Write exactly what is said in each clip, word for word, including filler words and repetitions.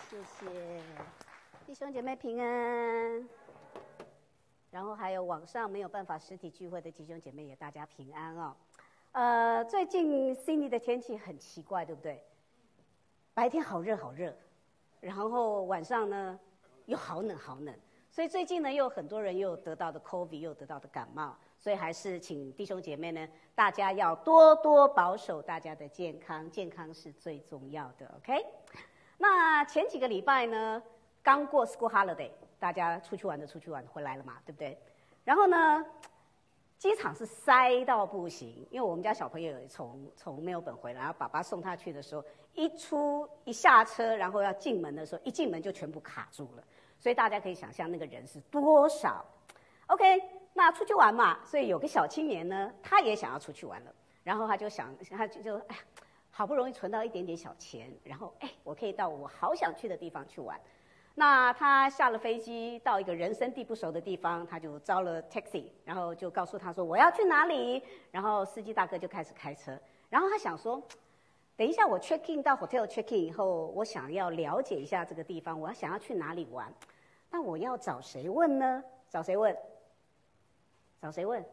谢谢弟兄姐妹平安。然后还有网上没有办法实体聚会的弟兄姐妹也大家平安哦。呃，最近悉尼的天气很奇怪，对不对？白天好热好热，然后晚上呢又好冷好冷，所以最近呢又有很多人又得到的 COVID 又得到的感冒，所以还是请弟兄姐妹呢，大家要多多保守大家的健康，健康是最重要的 ，OK？ 那前几个礼拜呢，刚过 School Holiday， 大家出去玩的出去玩回来了嘛，对不对？然后呢，机场是塞到不行，因为我们家小朋友从从墨尔本回来，然后爸爸送他去的时候，一出一下车，然后要进门的时候，一进门就全部卡住了，所以大家可以想象那个人是多少。OK， 那出去玩嘛，所以有个小青年呢，他也想要出去玩了，然后他就想，他就就哎呀，好不容易存到一点点小钱，然后哎，我可以到我好想去的地方去玩。那他下了飞机，到一个人生地不熟的地方，他就招了 taxi， 然后就告诉他说我要去哪里，然后司机大哥就开始开车，然后他想说，等一下我 check in 到 hotel check in 以后，我想要了解一下这个地方，我要想要去哪里玩，那我要找谁问呢？找谁问？找谁问？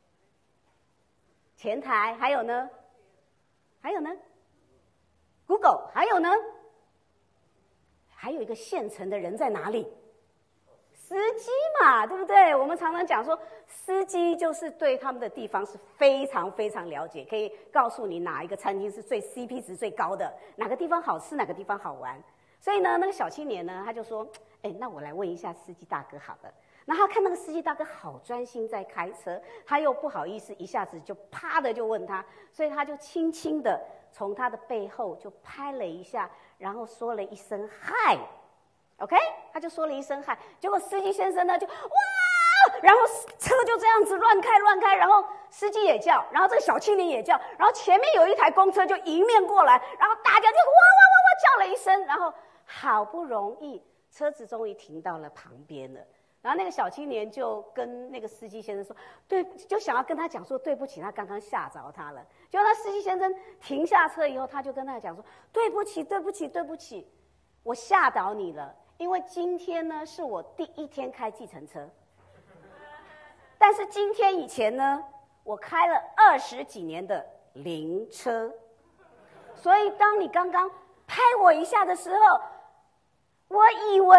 前台，还有呢？还有呢 ？Google， 还有呢？还有一个现成的人在哪里？司机嘛，对不对？我们常常讲说，司机就是对他们的地方是非常非常了解，可以告诉你哪一个餐厅是最 C P 值最高的，哪个地方好吃，哪个地方好玩。所以呢，那个小青年呢，他就说：“哎，那我来问一下司机大哥好了。”然后他看那个司机大哥好专心在开车，他又不好意思一下子就啪的就问他，所以他就轻轻的从他的背后就拍了一下，然后说了一声嗨 ，OK， 他就说了一声嗨，结果司机先生呢就哇，然后车就这样子乱开乱开，然后司机也叫，然后这个小青年也叫，然后前面有一台公车就迎面过来，然后大家就哇哇哇哇叫了一声，然后好不容易车子终于停到了旁边了。然后那个小青年就跟那个司机先生说，对，就想要跟他讲说对不起，他刚刚吓着他了。结果那司机先生停下车以后，他就跟他讲说，对不起，对不起，对不起，我吓倒你了，因为今天呢是我第一天开计程车，但是今天以前呢，我开了二十几年的灵车，所以当你刚刚拍我一下的时候，我以为。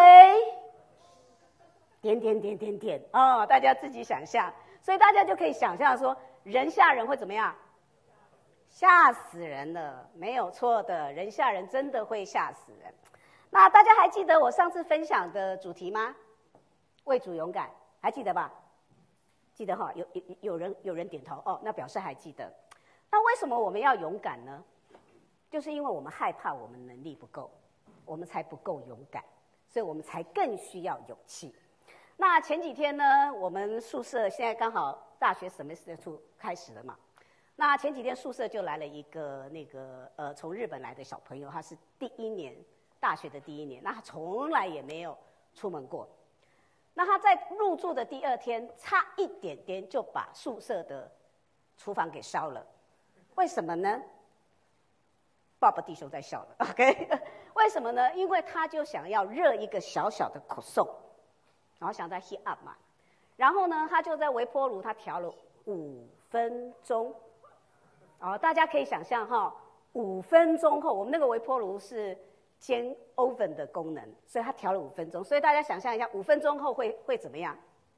点点点点点哦，大家自己想象，所以大家就可以想象说，人吓人会怎么样？吓死人了，没有错的，人吓人真的会吓死人。那大家还记得我上次分享的主题吗？为主勇敢，还记得吧？记得哈，有有有人有人点头哦，那表示还记得。那为什么我们要勇敢呢？就是因为我们害怕我们能力不够，我们才不够勇敢，所以我们才更需要勇气。那前几天呢，我们宿舍现在刚好大学semester two开始了嘛。那前几天宿舍就来了一个那个呃从日本来的小朋友，他是第一年大学的第一年，那他从来也没有出门过。那他在入住的第二天，差一点点就把宿舍的厨房给烧了。为什么呢？爸爸弟兄在笑了 ，OK？ 为什么呢？因为他就想要热一个小小的可颂。然后想在 heat up 嘛，然后呢，他就在微波炉他调了五分钟，哦，大家可以想象哈，五分钟后，我们那个微波炉是煎 oven 的功能，所以他调了五分钟，所以大家想象一下，五分钟后会会怎么样？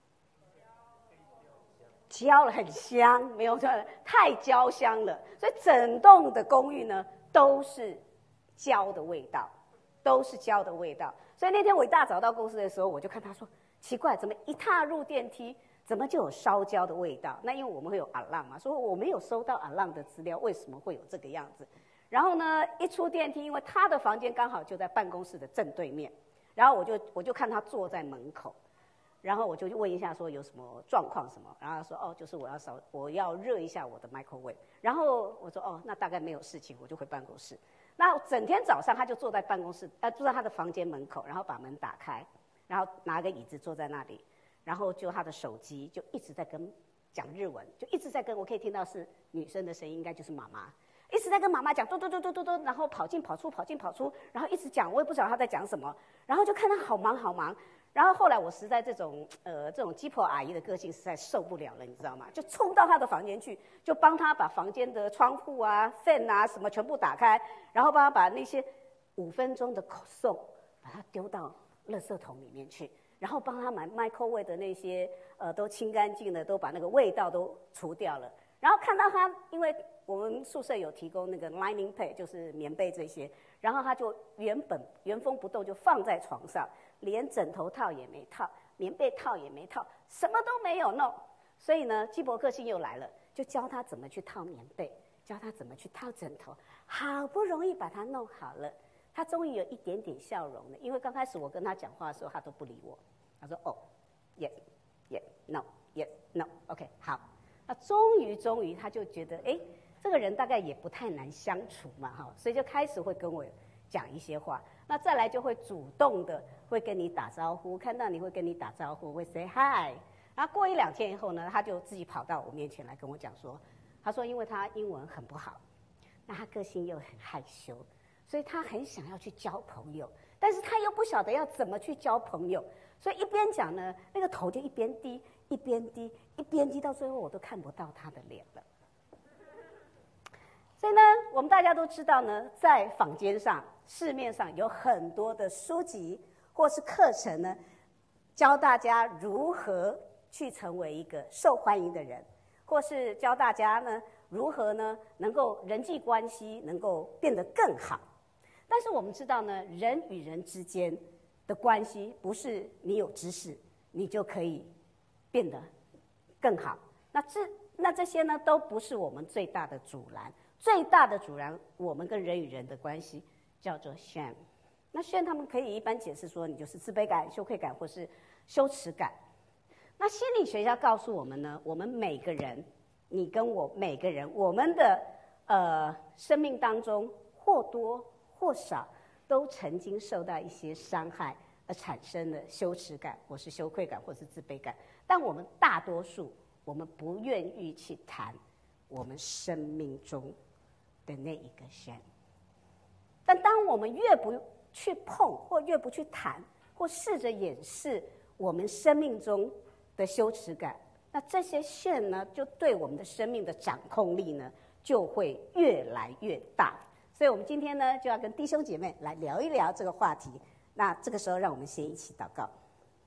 焦了，很香，没有错，太焦香了，所以整栋的公寓呢都是焦的味道，都是焦的味道。所以那天我一大早到公司的时候，我就看他说。奇怪，怎么一踏入电梯，怎么就有烧焦的味道？那因为我们会有 alarm 嘛，说我没有收到 alarm 的资料，为什么会有这个样子？然后呢，一出电梯，因为他的房间刚好就在办公室的正对面，然后我就我就看他坐在门口，然后我就问一下说有什么状况什么，然后他说哦，就是我要烧，我要热一下我的 microwave。然后我说哦，那大概没有事情，我就回办公室。那整天早上他就坐在办公室，呃，坐在他的房间门口，然后把门打开。然后拿个椅子坐在那里，然后就他的手机就一直在跟讲日文，就一直在跟我可以听到是女生的声音，应该就是妈妈。 一直在跟妈妈讲，嘟嘟嘟嘟嘟嘟，然后跑进跑出，跑进跑出，然后一直讲，我也不知道他在讲什么，然后就看他好忙好忙。然后后来我实在这种呃这种鸡婆阿姨的个性实在受不了了，你知道吗？就冲到他的房间去，就帮他把房间的窗户啊、fan 啊什么全部打开，然后帮他把那些五分钟的口送把它丢到垃圾桶里面去，然后帮他买 microwave 的那些呃都清干净的，都把那个味道都除掉了。然后看到他，因为我们宿舍有提供那个 lining被，就是棉被这些，然后他就原本原封不动就放在床上，连枕头套也没套，棉被套也没套，什么都没有弄。所以呢，鸡婆个性又来了，就教他怎么去套棉被，教他怎么去套枕头，好不容易把他弄好了，他终于有一点点笑容了。因为刚开始我跟他讲话的时候，他都不理我，他说哦 ，yes yes no yes no OK 好。那终于，终于，他就觉得，哎，这个人大概也不太难相处嘛，哈，所以就开始会跟我讲一些话。那再来就会主动的会跟你打招呼，看到你会跟你打招呼，会 say hi。然后过一两天以后呢，他就自己跑到我面前来跟我讲说，他说因为他英文很不好，那他个性又很害羞，所以他很想要去交朋友，但是他又不晓得要怎么去交朋友，所以一边讲呢，那个头就一边低。一边低一边低，到最后我都看不到他的脸了。所以呢，我们大家都知道呢，在坊间上、市面上有很多的书籍或是课程呢，教大家如何去成为一个受欢迎的人，或是教大家呢如何呢能够人际关系能够变得更好。但是我们知道呢，人与人之间的关系不是你有知识你就可以变得更好，那这那这些呢，都不是我们最大的阻拦。最大的阻拦，我们跟人与人的关系叫做 shame。那 shame 他们可以一般解释说，你就是自卑感、羞愧感或是羞耻感。那心理学家告诉我们呢，我们每个人，你跟我每个人，我们的呃生命当中或多或少都曾经受到一些伤害，而产生了羞耻感，或是羞愧感，或是自卑感。但我们大多数，我们不愿意去谈我们生命中的那一个shame。但当我们越不去碰，或越不去谈，或试着掩饰我们生命中的羞耻感，那这些shame呢，就对我们的生命的掌控力呢，就会越来越大。所以我们今天呢，就要跟弟兄姐妹来聊一聊这个话题。那这个时候，让我们先一起祷告。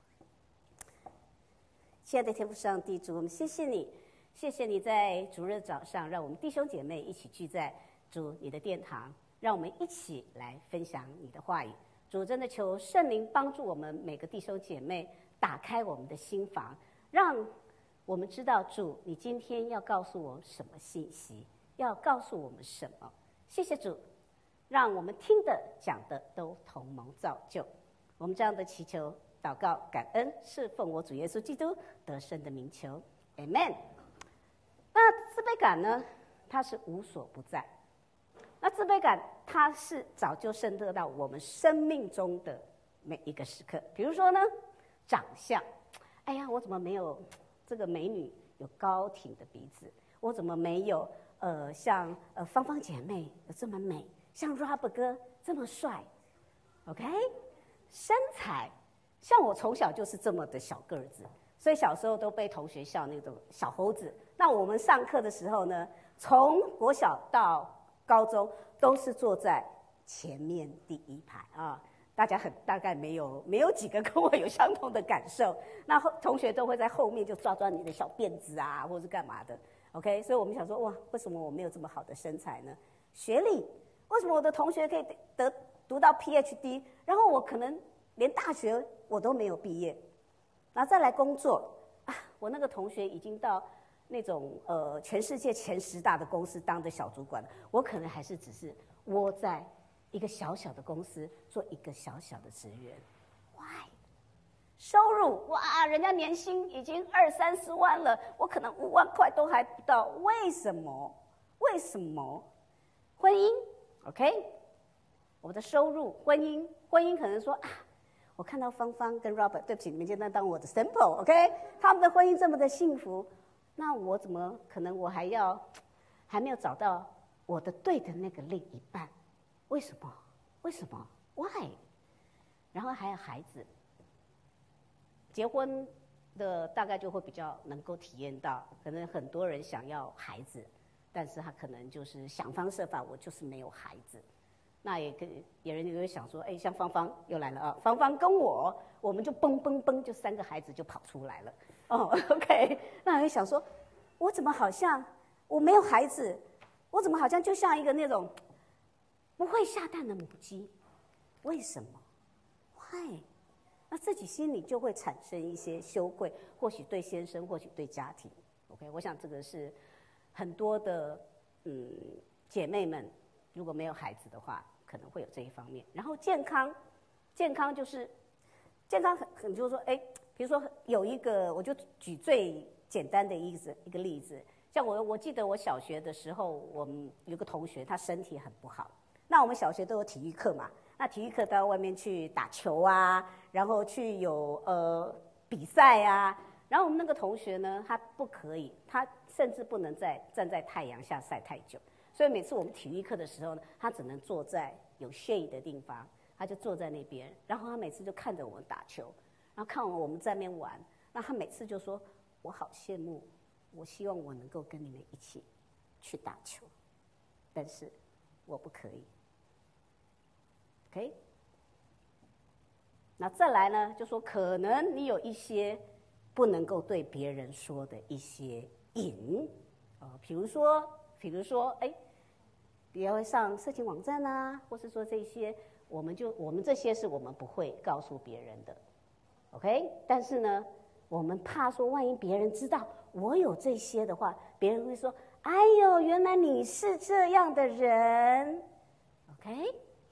亲爱的天父上帝，主，我们谢谢你，谢谢你在主日早上，让我们弟兄姐妹一起聚在主你的殿堂，让我们一起来分享你的话语。主，真的求圣灵帮助我们每个弟兄姐妹打开我们的心房，让我们知道主，你今天要告诉我们什么信息，要告诉我们什么。谢谢主，让我们听的讲的都同蒙造就。我们这样的祈求祷告感恩，是奉我主耶稣基督得胜的名求 Amen。 那自卑感呢，它是无所不在。那自卑感它是早就渗透到我们生命中的每一个时刻。比如说呢，长相，哎呀，我怎么没有这个美女有高挺的鼻子，我怎么没有呃像呃芳芳姐妹有这么美，像 Robert 哥这么帅 OK。 身材，像我从小就是这么的小个子，所以小时候都被同学笑那种小猴子。那我们上课的时候呢，从国小到高中都是坐在前面第一排啊。大家很大概没有没有几个跟我有相同的感受。那同学都会在后面就抓抓你的小辫子啊，或是干嘛的 OK。 所以我们想说，哇，为什么我没有这么好的身材呢？学历，为什么我的同学可以得读到 P H D， 然后我可能连大学我都没有毕业。然后再来工作啊，我那个同学已经到那种呃全世界前十大的公司当的小主管了，我可能还是只是窝在一个小小的公司做一个小小的职员。 Why？ 收入哇，人家年薪已经二三十万了，我可能五万块都还不到，为什么？为什么？婚姻 OK， 我的收入，婚姻，婚姻可能说啊，我看到芳芳跟 Robert， 对不起，你们就当当我的 sample OK， 他们的婚姻这么的幸福，那我怎么可能我还要还没有找到我的对的那个另一半，为什么？为什么 ？Why？ 然后还有孩子，结婚的大概就会比较能够体验到，可能很多人想要孩子，但是他可能就是想方设法，我就是没有孩子。那也跟有人就会想说，哎，像芳芳又来了啊，芳芳跟我，我们就蹦蹦蹦，就三个孩子就跑出来了。哦 ，OK， 那我就想说，我怎么好像我没有孩子，我怎么好像就像一个那种不会下蛋的母鸡？为什么 ？Why？ 那自己心里就会产生一些羞愧，或许对先生，或许对家庭。OK， 我想这个是很多的嗯姐妹们，如果没有孩子的话，可能会有这一方面。然后健康，健康就是健康很很就是说，哎，比如说有一个，我就举最简单的一个一个例子，像我我记得我小学的时候，我们有个同学他身体很不好，那我们小学都有体育课嘛。那体育课到外面去打球啊，然后去有呃比赛啊，然后我们那个同学呢，他不可以，他甚至不能在站在太阳下晒太久，所以每次我们体育课的时候呢，他只能坐在有 shade 的地方，他就坐在那边，然后他每次就看着我们打球，然后看完我们在那边玩，那他每次就说：“我好羡慕，我希望我能够跟你们一起去打球，但是我不可以。” OK， 那再来呢，就说可能你有一些不能够对别人说的一些隐，呃，比如说，比如说，哎，不要上色情网站啊，或是说这些，我们就我们这些是我们不会告诉别人的 ，OK？ 但是呢，我们怕说，万一别人知道我有这些的话，别人会说：“哎呦，原来你是这样的人 ，OK？”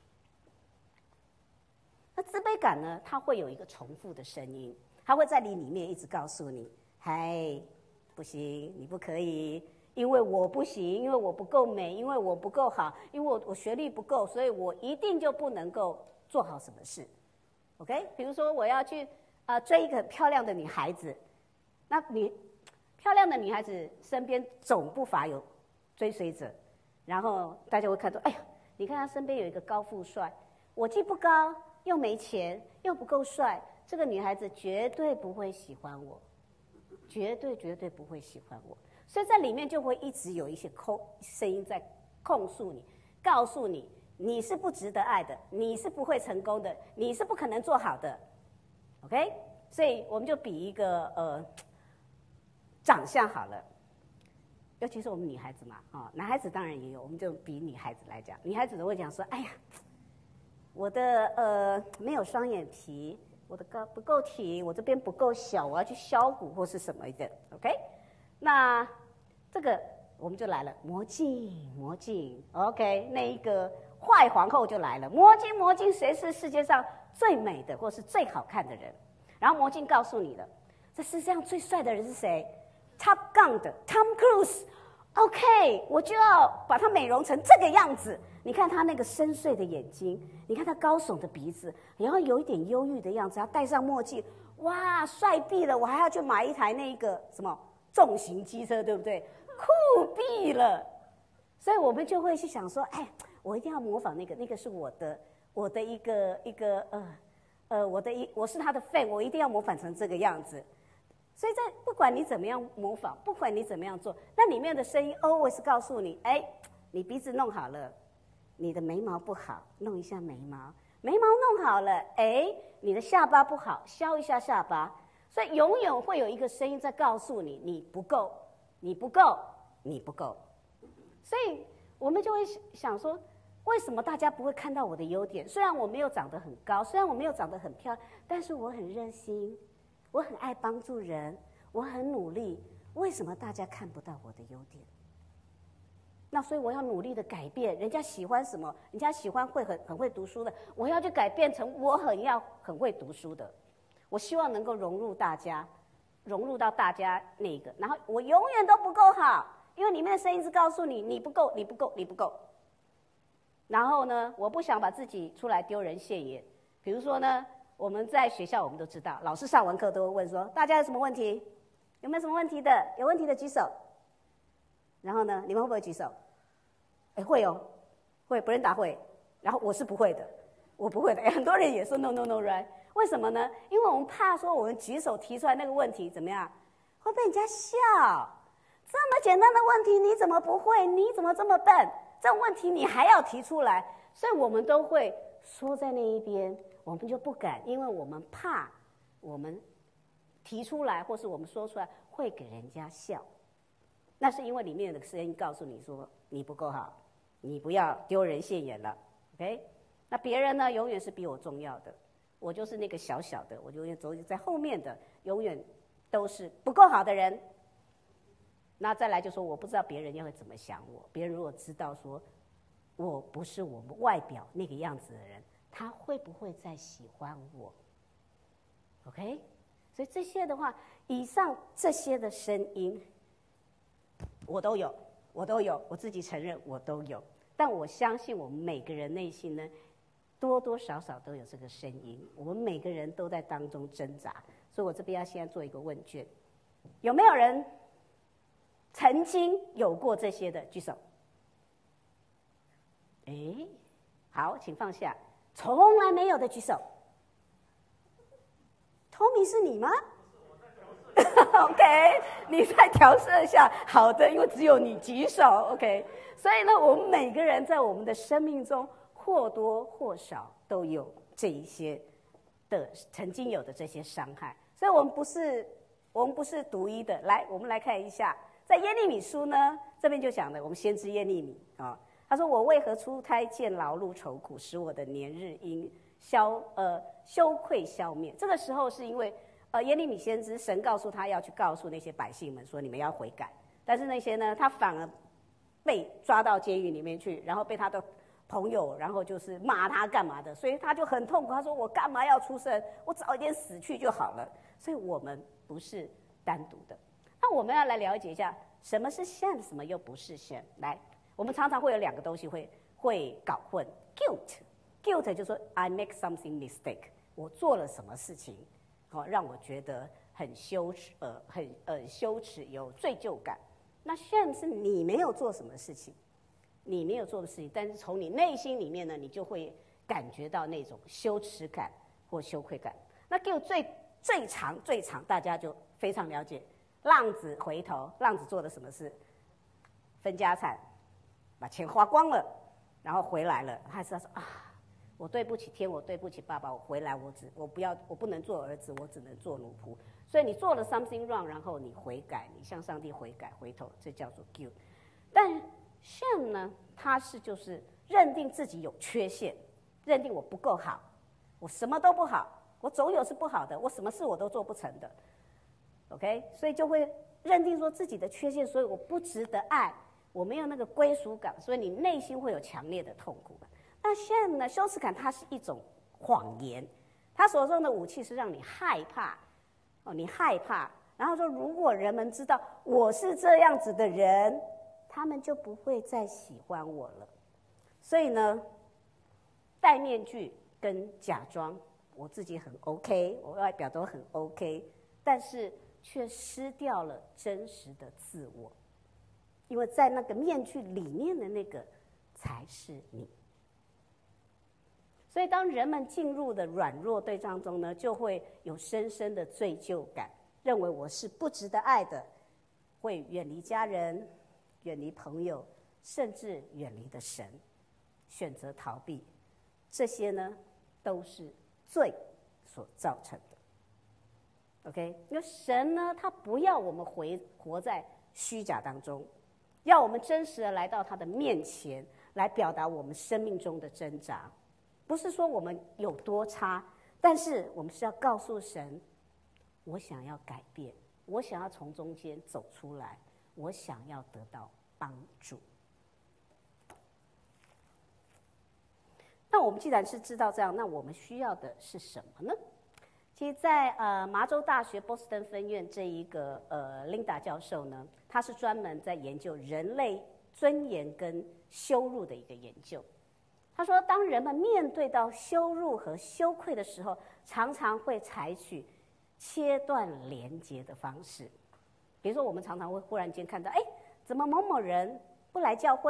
那自卑感呢？它会有一个重复的声音，它会在你里面一直告诉你：“嗨，不行，你不可以，因为我不行，因为我不够美，因为我不够好，因为我我学历不够，所以我一定就不能够做好什么事。” OK， 比如说我要去呃追一个很漂亮的女孩子，那女漂亮的女孩子身边总不乏有追随者，然后大家会看到：“哎呀，你看她身边有一个高富帅，我既不高。”又没钱，又不够帅，这个女孩子绝对不会喜欢我，绝对绝对不会喜欢我。所以在里面就会一直有一些控声音在控诉你，告诉你你是不值得爱的，你是不会成功的，你是不可能做好的。OK， 所以我们就比一个呃长相好了，尤其是我们女孩子嘛，啊、哦，男孩子当然也有，我们就比女孩子来讲，女孩子都会讲说，哎呀。我的呃没有双眼皮，我的高不够挺，我这边不够小，我要去削骨或是什么的 ，OK？ 那这个我们就来了，魔镜魔镜 ，OK？ 那一个坏皇后就来了，魔镜魔镜，谁是世界上最美的或是最好看的人？然后魔镜告诉你了，这世界上最帅的人是谁 ？Top Gun 的 Tom Cruise。OK， 我就要把他美容成这个样子。你看他那个深邃的眼睛，你看他高耸的鼻子，然后有一点忧郁的样子，他戴上墨镜，哇，帅毙了！我还要去买一台那个什么重型机车，对不对？酷毙了！所以我们就会去想说，哎，我一定要模仿那个，那个是我的，我的一个一个呃呃，我的一我是他的 fan， 我一定要模仿成这个样子。所以在不管你怎么样模仿，不管你怎么样做，那里面的声音 always 告诉你，哎，你鼻子弄好了，你的眉毛不好，弄一下眉毛；眉毛弄好了，哎，你的下巴不好，削一下下巴。所以永远会有一个声音在告诉你，你不够，你不够，你不够。所以我们就会想说，为什么大家不会看到我的优点？虽然我没有长得很高，虽然我没有长得很漂亮，但是我很热心。我很爱帮助人，我很努力，为什么大家看不到我的优点？那所以我要努力的改变，人家喜欢什么？人家喜欢会很很会读书的，我要去改变成我很要很会读书的。我希望能够融入大家，融入到大家那个，然后我永远都不够好，因为里面的声音是告诉你你不够，你不够，你不够。然后呢，我不想把自己出来丢人现眼，比如说呢。我们在学校，我们都知道，老师上完课都会问说：“大家有什么问题？有没有什么问题的？有问题的举手。”然后呢，你们会不会举手？ 哎，会哦，会，不认答会。然后我是不会的，我不会的。哎，很多人也说 no no no right， 为什么呢？因为我们怕说我们举手提出来那个问题怎么样，会被人家笑。这么简单的问题你怎么不会？你怎么这么笨？这种问题你还要提出来，所以我们都会缩在那一边，我们就不敢，因为我们怕我们提出来或是我们说出来会给人家笑。那是因为里面的声音告诉你说你不够好，你不要丢人现眼了 ，OK？ 那别人呢，永远是比我重要的，我就是那个小小的，我就永远走在后面的，永远都是不够好的人。那再来就说我不知道别人要会怎么想我，别人如果知道说我不是我们外表那个样子的人，他会不会再喜欢我 ？OK？ 所以这些的话，以上这些的声音，我都有，我都有，我自己承认我都有。但我相信我们每个人内心呢，多多少少都有这个声音，我们每个人都在当中挣扎。所以我这边要现在做一个问卷，有没有人曾经有过这些的举手？哎，好，请放下。从来没有的举手。Tommy 是你吗？OK， 你在调色下，好的，因为只有你举手 ，OK。所以呢，我们每个人在我们的生命中或多或少都有这一些的曾经有的这些伤害，所以我们不是我们不是独一的。来，我们来看一下。在耶利米书呢，这边就讲的，我们先知耶利米啊、哦，他说：“我为何出胎见劳碌愁苦，使我的年日因消呃羞愧消灭？”这个时候是因为呃耶利米先知，神告诉他要去告诉那些百姓们说：“你们要悔改。”但是那些呢，他反而被抓到监狱里面去，然后被他的朋友，然后就是骂他干嘛的，所以他就很痛苦。他说：“我干嘛要出生？我早一点死去就好了。”所以我们不是单独的。那我们要来了解一下什么是 shame， 什么又不是 shame。来，我们常常会有两个东西会会搞混 ，guilt，guilt guilt 就说 I make something mistake， 我做了什么事情，好、哦、让我觉得很羞耻，呃，很呃羞耻，有罪疚感。那 shame 是你没有做什么事情，你没有做的事情，但是从你内心里面呢，你就会感觉到那种羞耻感或羞愧感。那 guilt 最最长最长，大家就非常了解。浪子回头，浪子做了什么事？分家产，把钱花光了，然后回来了，他还是要说啊，我对不起天，我对不起爸爸，我回来我只我不要，我不能做儿子，我只能做奴仆。所以你做了 something wrong， 然后你悔改，你向上帝悔改回头，这叫做 guilt。但 shame 呢，它是就是认定自己有缺陷，认定我不够好，我什么都不好，我总有是不好的，我什么事我都做不成的。OK， 所以就会认定说自己的缺陷，所以我不值得爱，我没有那个归属感，所以你内心会有强烈的痛苦感。那 shame 呢？羞耻感它是一种谎言，它所用的武器是让你害怕，哦，你害怕，然后说如果人们知道我是这样子的人，他们就不会再喜欢我了。所以呢，戴面具跟假装我自己很 OK， 我外表都很 OK， 但是却失掉了真实的自我，因为在那个面具里面的那个才是你。所以当人们进入的软弱对象中呢，就会有深深的罪疚感，认为我是不值得爱的，会远离家人，远离朋友，甚至远离的神，选择逃避。这些呢，都是罪所造成的。OK， 因为神呢，他不要我们回活在虚假当中，要我们真实的来到他的面前，来表达我们生命中的挣扎。不是说我们有多差，但是我们是要告诉神，我想要改变，我想要从中间走出来，我想要得到帮助。那我们既然是知道这样，那我们需要的是什么呢？其实在呃麻州大学波士顿分院这一个呃 Linda 教授呢，他是专门在研究人类尊严跟羞辱的一个研究。他说，当人们面对到羞辱和羞愧的时候，常常会采取切断连结的方式。比如说，我们常常会忽然间看到，哎，怎么某某人不来教会了，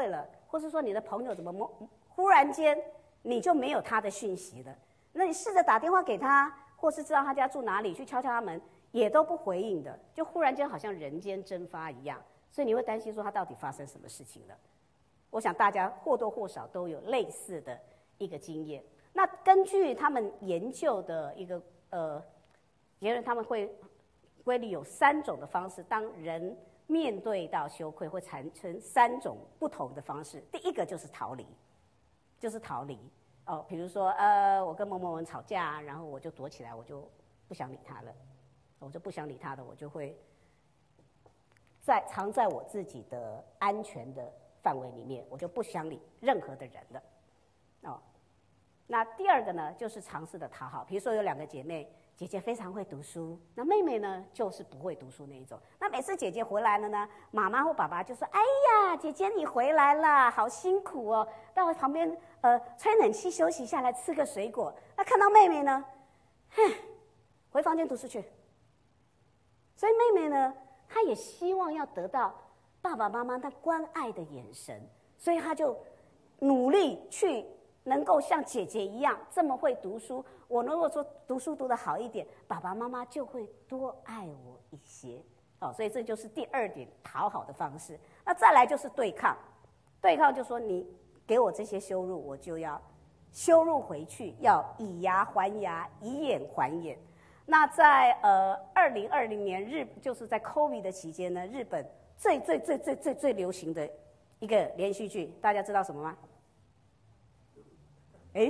或是说你的朋友怎么忽然间你就没有他的讯息了，那你试着打电话给他，或是知道他家住哪里，去敲敲他门，也都不回应的，就忽然间好像人间蒸发一样，所以你会担心说他到底发生什么事情了。我想大家或多或少都有类似的一个经验。那根据他们研究的一个呃结论，他们会归类有三种的方式，当人面对到羞愧会产生三种不同的方式。第一个就是逃离，就是逃离哦，比如说呃，我跟某某人吵架，然后我就躲起来，我就不想理他了，我就不想理他的，我就会在藏在我自己的安全的范围里面，我就不想理任何的人了，哦。那第二个呢，就是尝试的讨好，比如说有两个姐妹，姐姐非常会读书，那妹妹呢就是不会读书那一种。那每次姐姐回来了呢，妈妈或爸爸就说：“哎呀，姐姐你回来了，好辛苦哦，到旁边呃吹冷气休息下来，吃个水果。”那看到妹妹呢，哼，回房间读书去。所以妹妹呢，她也希望要得到爸爸妈妈那关爱的眼神，所以她就努力去能够像姐姐一样这么会读书。我如果说读书读得好一点，爸爸妈妈就会多爱我一些。哦，所以这就是第二点讨好的方式。那再来就是对抗，对抗就说你给我这些羞辱，我就要羞辱回去，要以牙还牙，以眼还眼。那在呃二零二零年日就是在 COVID 的期间呢，日本最最最最最最流行的一个连续剧，大家知道什么吗？哎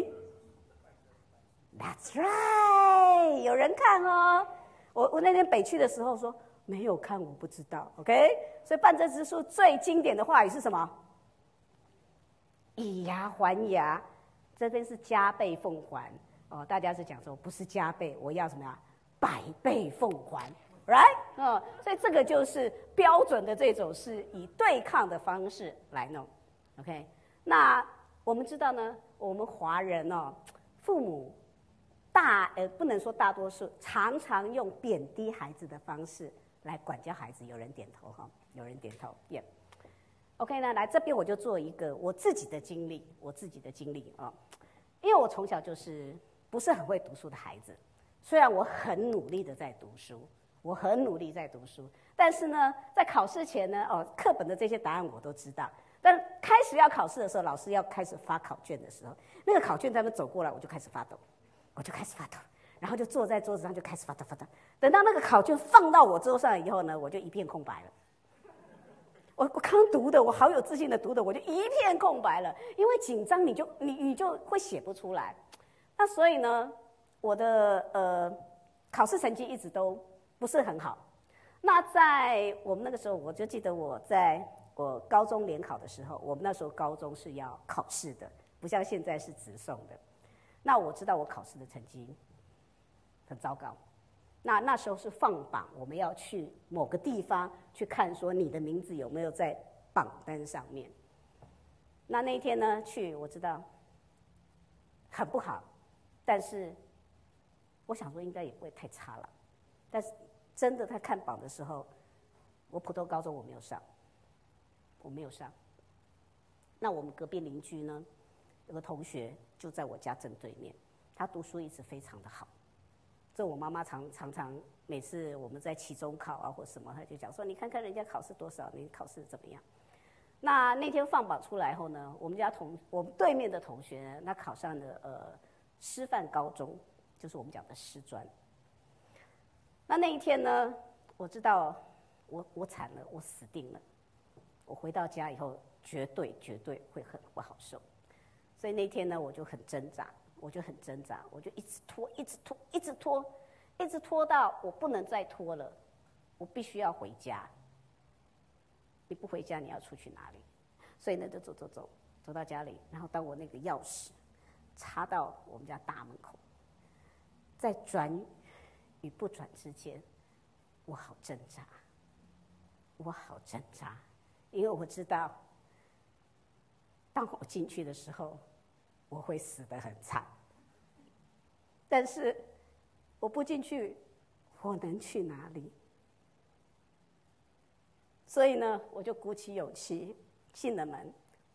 ，That's right， 有人看哦。我我那天北去的时候说没有看，我不知道。OK， 所以半泽直树最经典的话语是什么？以牙还牙，这边是加倍奉还哦。大家是讲说不是加倍，我要什么呀？百倍奉还 ，right？ 哦，所以这个就是标准的这种是以对抗的方式来弄。OK， 那我们知道呢，我们华人哦，父母大呃不能说大多数，常常用贬低孩子的方式来管教孩子。有人点头哈，有人点头 ，yeah。OK 呢，来这边我就做一个我自己的经历，我自己的经历啊、哦，因为我从小就是不是很会读书的孩子，虽然我很努力的在读书，我很努力在读书，但是呢，在考试前呢，哦，课本的这些答案我都知道，但开始要考试的时候，老师要开始发考卷的时候，那个考卷他们走过来，我就开始发抖，我就开始发抖，然后就坐在桌子上就开始发抖发抖，等到那个考卷放到我桌上以后呢，我就一片空白了。我我刚读的，我好有自信的读的，我就一片空白了，因为紧张，你就你你就会写不出来。那所以呢，我的呃考试成绩一直都不是很好。那在我们那个时候，我就记得我在我高中联考的时候，我们那时候高中是要考试的，不像现在是直送的。那我知道我考试的成绩很糟糕。那那时候是放榜，我们要去某个地方去看，说你的名字有没有在榜单上面。那那一天呢，去我知道很不好，但是我想说应该也不会太差了。但是真的在看榜的时候，我普通高中我没有上，我没有上。那我们隔壁邻居呢，有个同学就在我家正对面，他读书一直非常的好。这我妈妈常常常每次我们在期中考啊或什么，她就讲说，你看看人家考试多少，你考试怎么样？那那天放榜出来后呢，我们家同我们对面的同学，他考上了呃师范高中，就是我们讲的师专。那那一天呢，我知道我我惨了，我死定了。我回到家以后，绝对绝对会很不好受。所以那天呢，我就很挣扎。我就很挣扎，我就一直拖，一直拖，一直拖，一直拖到我不能再拖了，我必须要回家。你不回家，你要出去哪里？所以呢，就走走走，走到家里，然后当我那个钥匙插到我们家大门口，在转与不转之间，我好挣扎，我好挣扎，因为我知道，当我进去的时候，我会死得很惨，但是我不进去，我能去哪里？所以呢，我就鼓起勇气进了门，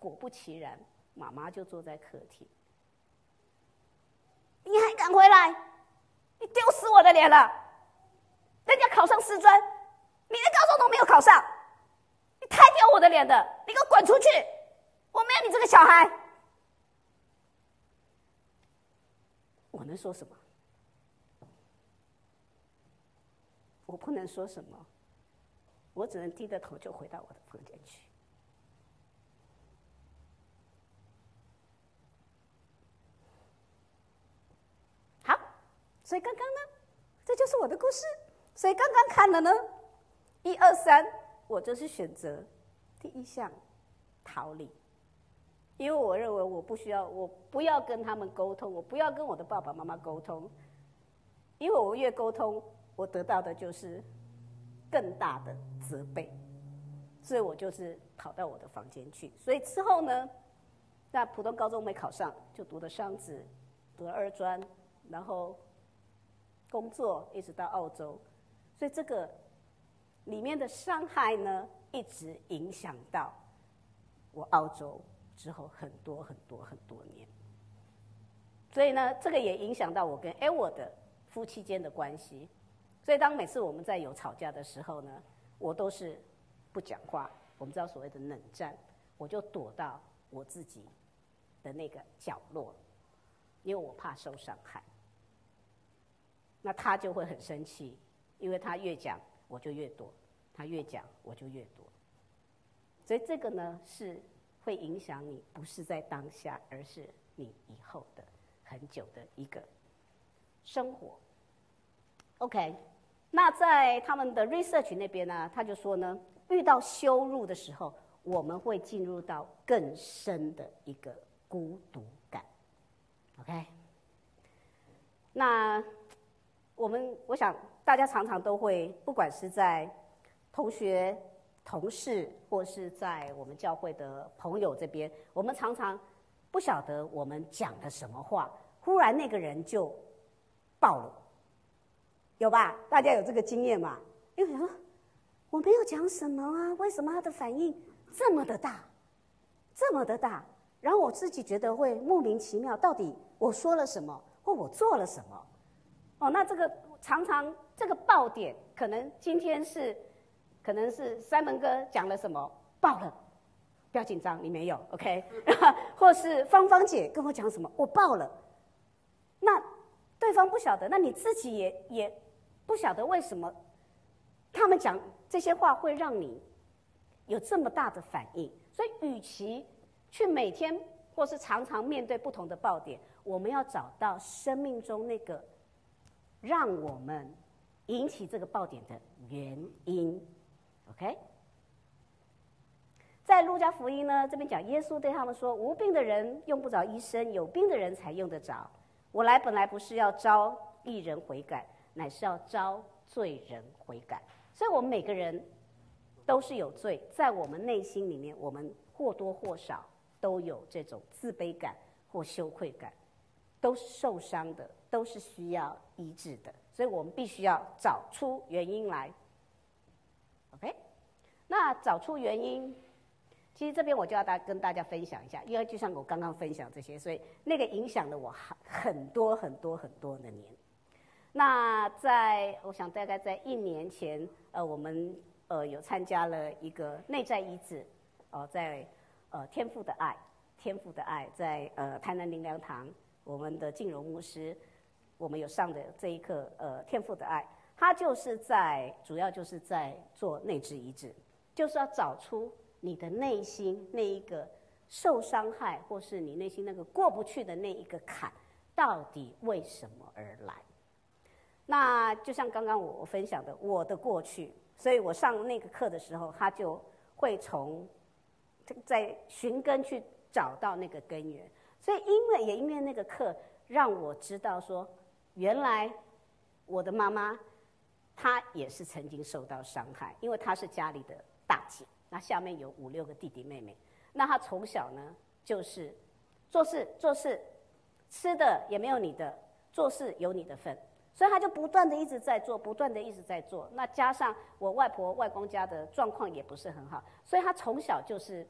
果不其然，妈妈就坐在客厅。你还敢回来？你丢死我的脸了！人家考上师专，你连高中都没有考上，你太丢我的脸的！你给我滚出去！我没有你这个小孩。我能说什么？我不能说什么，我只能低着头就回到我的房间去。好，所以刚刚呢，这就是我的故事。所以刚刚看了呢，一二三，我就是选择第一项，逃离。因为我认为我不需要，我不要跟他们沟通，我不要跟我的爸爸妈妈沟通，因为我越沟通，我得到的就是更大的责备，所以我就是跑到我的房间去。所以之后呢，那普通高中没考上，就读的商职，读了二专，然后工作一直到澳洲，所以这个里面的伤害呢，一直影响到我澳洲之后很多很多很多年。所以呢，这个也影响到我跟 Edward 的夫妻间的关系。所以当每次我们在有吵架的时候呢，我都是不讲话，我们知道所谓的冷战，我就躲到我自己的那个角落，因为我怕受伤害。那他就会很生气，因为他越讲我就越躲，他越讲我就越躲。所以这个呢是会影响你，不是在当下，而是你以后的很久的一个生活。OK， 那在他们的 research 那边呢，他就说呢，遇到羞辱的时候，我们会进入到更深的一个孤独感。OK， 那我们我想大家常常都会，不管是在同学、同事，或是在我们教会的朋友这边，我们常常不晓得我们讲了什么话，忽然那个人就爆了。有吧？大家有这个经验吗？因为想说我没有讲什么啊，为什么他的反应这么的大，这么的大？然后我自己觉得会莫名其妙，到底我说了什么，或我做了什么？哦，那这个常常这个爆点，可能今天是，可能是三门哥讲了什么爆了，不要紧张，你没有 ，OK？ 或是芳芳姐跟我讲什么，我爆了，那对方不晓得，那你自己也也。不晓得为什么他们讲这些话会让你有这么大的反应，所以与其去每天或是常常面对不同的爆点，我们要找到生命中那个让我们引起这个爆点的原因。 OK， 在路加福音呢这边讲，耶稣对他们说，无病的人用不着医生，有病的人才用得着。我来本来不是要招义人悔改，乃是要招罪人悔改。所以我们每个人都是有罪，在我们内心里面，我们或多或少都有这种自卑感或羞愧感，都是受伤的，都是需要医治的。所以我们必须要找出原因来。 OK， 那找出原因，其实这边我就要大跟大家分享一下，因为就像我刚刚分享这些，所以那个影响了我很多很多很多的年。那在我想大概在一年前，呃，我们呃有参加了一个内在医治，哦、呃，在呃天父的爱，天父的爱，在呃台南灵粮堂，我们的静荣牧师，我们有上的这一课，呃，天父的爱，他就是在主要就是在做内治医治，就是要找出你的内心那一个受伤害，或是你内心那个过不去的那一个坎，到底为什么而来。那就像刚刚我分享的我的过去，所以我上那个课的时候，他就会从在寻根去找到那个根源。所以因为也因为那个课让我知道说，原来我的妈妈她也是曾经受到伤害，因为她是家里的大姐，那下面有五六个弟弟妹妹，那她从小呢就是做事做事，吃的也没有你的，做事有你的份。所以他就不断的一直在做，不断的一直在做。那加上我外婆外公家的状况也不是很好，所以他从小就是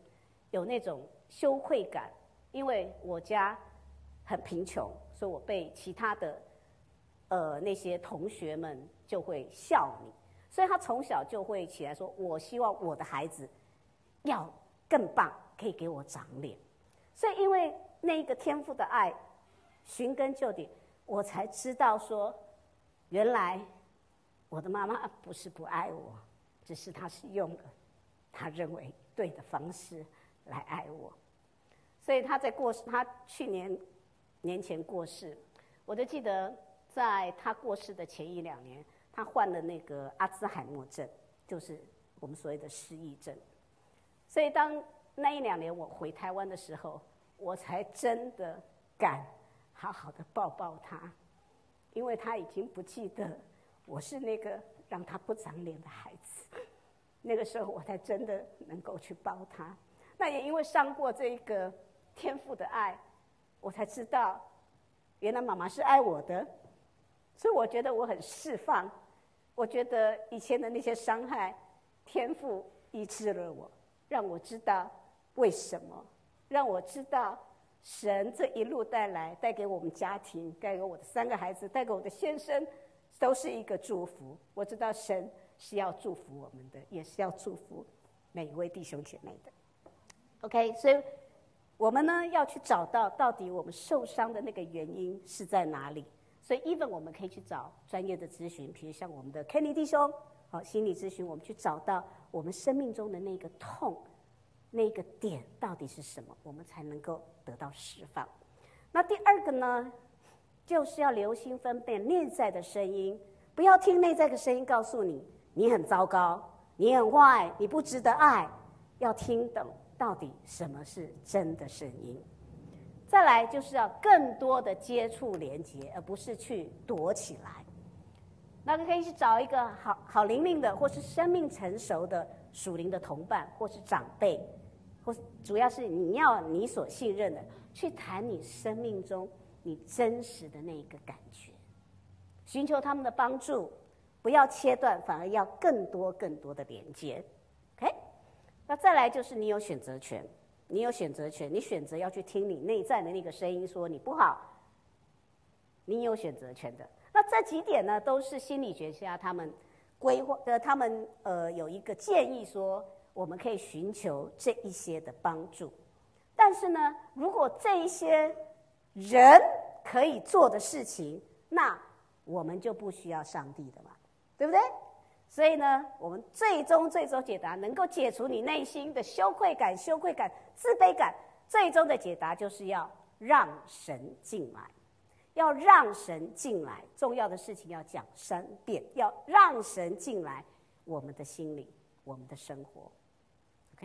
有那种羞愧感，因为我家很贫穷，所以我被其他的呃那些同学们就会笑你，所以他从小就会起来说，我希望我的孩子要更棒，可以给我长脸。所以因为那个天父的爱寻根究底，我才知道说，原来我的妈妈不是不爱我，只是她是用了她认为对的方式来爱我。所以她在过世，她去年年前过世，我就记得在她过世的前一两年，她患了那个阿兹海默症，就是我们所谓的失忆症。所以当那一两年我回台湾的时候，我才真的敢好好的抱抱她，因为她已经不记得我是那个让她不长脸的孩子。那个时候我才真的能够去抱她。那也因为上过这个天父的爱，我才知道原来妈妈是爱我的，所以我觉得我很释放。我觉得以前的那些伤害，天父医治了我，让我知道为什么，让我知道神这一路带来，带给我们家庭，带给我的三个孩子，带给我的先生，都是一个祝福。我知道神是要祝福我们的，也是要祝福每一位弟兄姐妹的。OK， 所以我们呢要去找到到底我们受伤的那个原因是在哪里。所以 even 我们可以去找专业的咨询，比如像我们的 Kenny 弟兄，好，心理咨询，我们去找到我们生命中的那个痛，那个点到底是什么，我们才能够得到释放。那第二个呢，就是要留心分辨内在的声音，不要听内在的声音告诉你你很糟糕，你很坏，你不值得爱，要听懂到底什么是真的声音。再来就是要更多的接触连结，而不是去躲起来。那可以去找一个好好灵命的，或是生命成熟的属灵的同伴，或是长辈，或主要是你要你所信任的，去谈你生命中你真实的那一个感觉，寻求他们的帮助，不要切断，反而要更多更多的连接。OK， 那再来就是你有选择权。你有选择权，你选择要去听你内在的那个声音说你不好，你有选择权的。那这几点呢，都是心理学家他们规划的，他们呃有一个建议说，我们可以寻求这一些的帮助。但是呢，如果这一些人可以做的事情，那我们就不需要上帝的嘛，对不对？所以呢，我们最终最终解答能够解除你内心的羞愧感、羞愧感、自卑感，最终的解答就是要让神进来，要让神进来。重要的事情要讲三遍，要让神进来我们的心里，我们的生活。OK，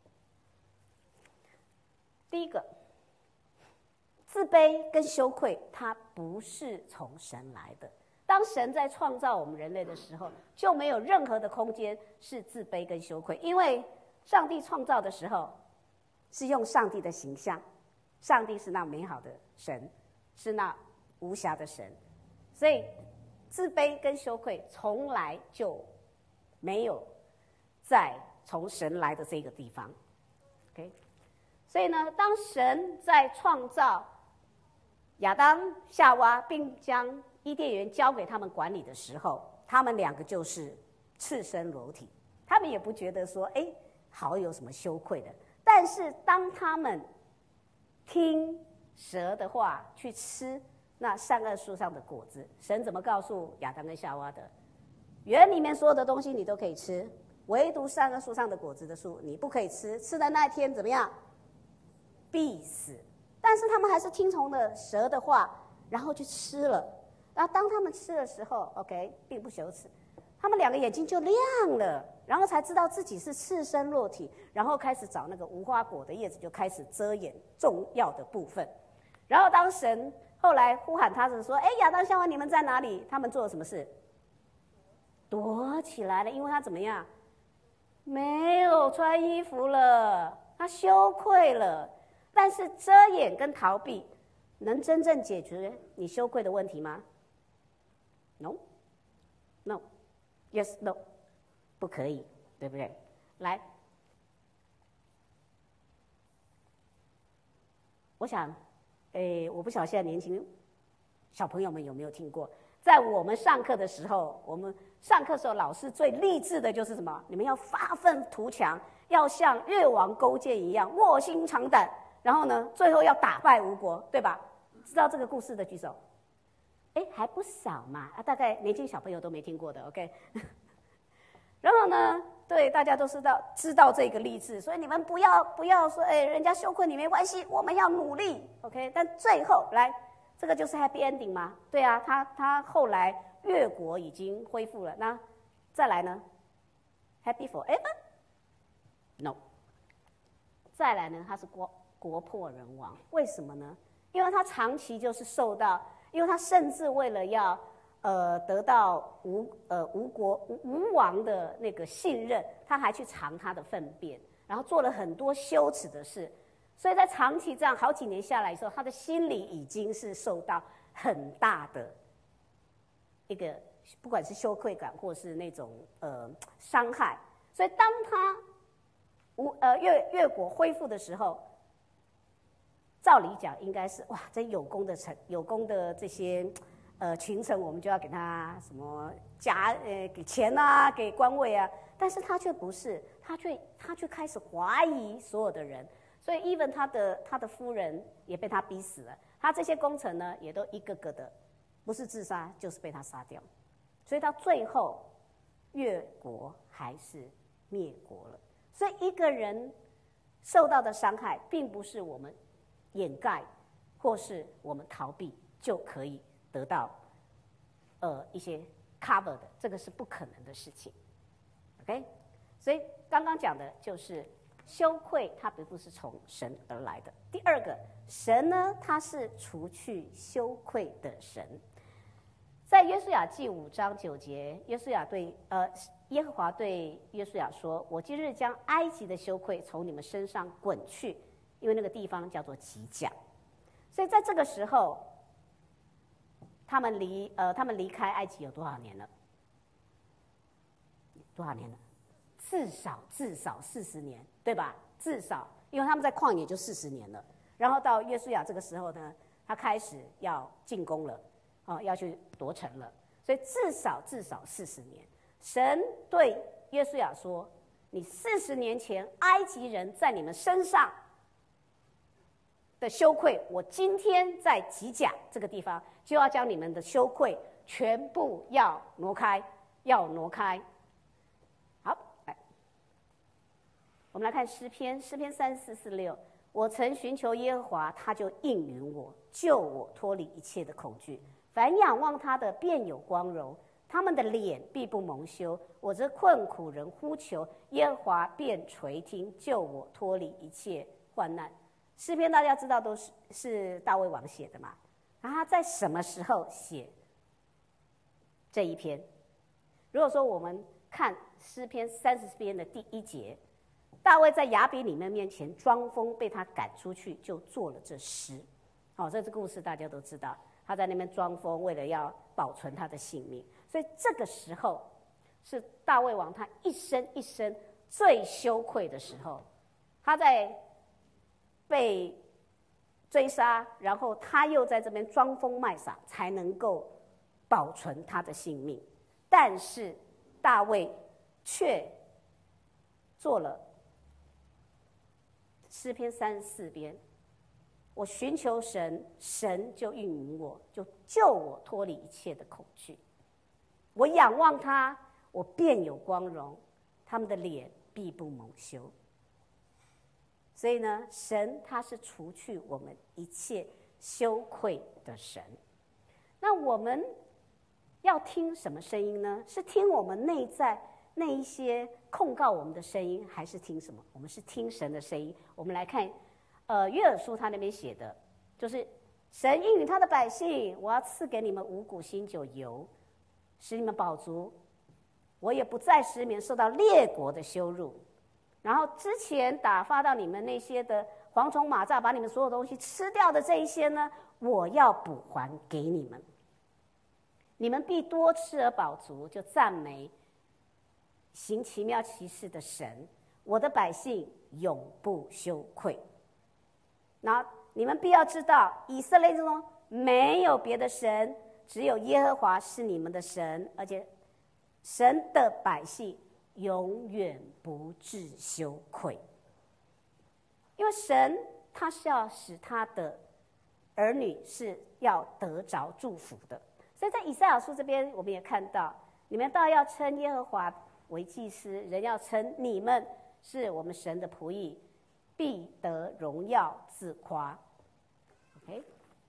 第一个，自卑跟羞愧，它不是从神来的。当神在创造我们人类的时候，就没有任何的空间是自卑跟羞愧，因为上帝创造的时候是用上帝的形象，上帝是那美好的神，是那无瑕的神，所以自卑跟羞愧从来就没有在从神来的这个地方。 OK， 所以呢，当神在创造亚当夏娃并将伊甸园交给他们管理的时候，他们两个就是赤身裸体，他们也不觉得说哎，好有什么羞愧的。但是当他们听蛇的话去吃那善恶树上的果子，神怎么告诉亚当跟夏娃的？园里面所有的东西你都可以吃，唯独善恶树上的果子的树你不可以吃，吃的那一天怎么样？必死。但是他们还是听从了蛇的话，然后去吃了。然后当他们吃的时候 ，OK， 并不羞耻，他们两个眼睛就亮了，然后才知道自己是赤身裸体，然后开始找那个无花果的叶子，就开始遮掩重要的部分。然后当神后来呼喊他们说：“哎，亚当夏娃，你们在哪里？”他们做了什么事？躲起来了，因为他怎么样？没有穿衣服了，他羞愧了。但是遮掩跟逃避能真正解决你羞愧的问题吗？ No， No， Yes， No， 不可以，对不对？来， 我想，诶，我不晓得现在年轻小朋友们有没有听过，在我们上课的时候，我们上课的时候，老师最励志的就是什么？你们要发愤图强，要像越王勾践一样卧薪尝胆，然后呢，最后要打败吴国，对吧？知道这个故事的举手。哎，还不少嘛，啊，大概年轻小朋友都没听过的 ，OK 。然后呢，对，大家都知道知道这个励志，所以你们不要不要说，哎，人家羞愧你没关系，我们要努力 ，OK。但最后来，这个就是 happy ending 吗？对啊，他他后来越国已经恢复了，那再来呢 ？Happy forever？No。再来呢，他是国国破人亡，为什么呢？因为他长期就是受到。因为他甚至为了要呃得到吴呃吴国吴吴王的那个信任，他还去尝他的粪便，然后做了很多羞耻的事，所以在长期这样好几年下来的时候，他的心里已经是受到很大的一个不管是羞愧感或是那种呃伤害，所以当他吴呃越越国恢复的时候。照理讲，应该是哇，这有功的臣、有功的这些呃群臣，我们就要给他什么加呃给钱啊，给官位啊。但是他却不是，他却他却开始怀疑所有的人，所以 even 他的他的夫人也被他逼死了，他这些功臣呢，也都一个个的不是自杀就是被他杀掉，所以到最后越国还是灭国了。所以一个人受到的伤害，并不是我们。掩盖，或是我们逃避就可以得到，呃一些 cover 的，这个是不可能的事情 ，OK？ 所以刚刚讲的就是羞愧，它并不是从神而来的。第二个，神呢，他是除去羞愧的神。在约书亚记五章九节，约书亚对呃耶和华对约书亚说：“我今日将埃及的羞愧从你们身上滚去。”因为那个地方叫做吉甲，所以在这个时候，他们离呃他们离开埃及有多少年了？多少年了？至少至少四十年，对吧？至少，因为他们在旷野就四十年了。然后到约书亚这个时候呢，他开始要进攻了，哦，要去夺城了。所以至少至少四十年。神对约书亚说：“你四十年前埃及人在你们身上。”的羞愧，我今天在吉甲这个地方就要将你们的羞愧全部要挪开，要挪开。好，来，我们来看诗篇，诗篇三四四六，我曾寻求耶和华，他就应允我，救我脱离一切的恐惧。凡仰望他的，便有光荣，他们的脸必不蒙羞。我这困苦人呼求耶和华，便垂听，救我脱离一切患难。诗篇大家知道都是是大卫王写的嘛？然后他在什么时候写这一篇？如果说我们看诗篇三十篇的第一节，大卫在亚比里面面前装疯，被他赶出去，就做了这诗。好、哦，这个故事大家都知道，他在那边装疯，为了要保存他的性命。所以这个时候是大卫王他一生一生最羞愧的时候，他在。被追杀，然后他又在这边装疯卖傻，才能够保存他的性命。但是大卫却做了诗篇三十四篇，我寻求神，神就应允我，就救我脱离一切的恐惧。我仰望他，我便有光荣，他们的脸必不蒙羞。所以呢，神他是除去我们一切羞愧的神。那我们要听什么声音呢？是听我们内在那一些控告我们的声音，还是听什么？我们是听神的声音。我们来看，呃，约珥书他那边写的，就是神应允他的百姓，我要赐给你们五谷新酒油，使你们饱足，我也不再使你们受到列国的羞辱。然后之前打发到你们那些的蝗虫蚂蚱，把你们所有东西吃掉的这一些呢，我要补还给你们。你们必多吃而饱足，就赞美行奇妙奇事的神。我的百姓永不羞愧。然后你们必要知道，以色列中没有别的神，只有耶和华是你们的神，而且神的百姓永远不致羞愧。因为神他是要使他的儿女是要得着祝福的，所以在以赛亚书这边我们也看到，你们倒要称耶和华为祭司，人要称你们是我们神的仆役，必得荣耀自夸。 OK，